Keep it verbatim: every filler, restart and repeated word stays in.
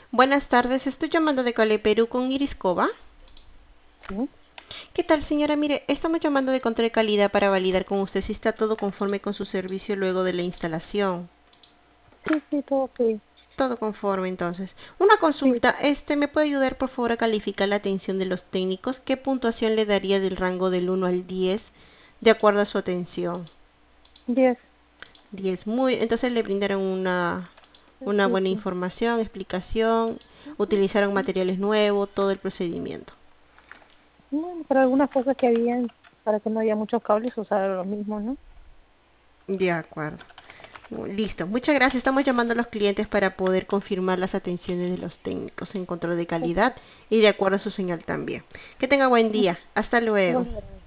Buenas tardes, estoy llamando de Cale Perú con Iris Cova. Sí, ¿Qué tal, señora? Mire, estamos llamando de control de calidad para validar con usted si está todo conforme con su servicio luego de la instalación. sí, sí, todo ok. Todo conforme, entonces. Una Sí, consulta, este, ¿me puede ayudar por favor a calificar la atención de los técnicos? ¿Qué puntuación le daría del rango del uno al diez de acuerdo a su atención? diez. Diez, muy, entonces le brindaron una, una Sí, buena sí. información, explicación, Ujú, utilizaron sí. materiales nuevos, todo el procedimiento. Bueno, pero algunas cosas que habían para que no haya muchos cables usaron los mismos, ¿no? De acuerdo. Listo, muchas gracias. Estamos llamando a los clientes para poder confirmar las atenciones de los técnicos en control de calidad Perfecto. y de acuerdo a su señal también. Que tenga buen día. Hasta luego. Bueno,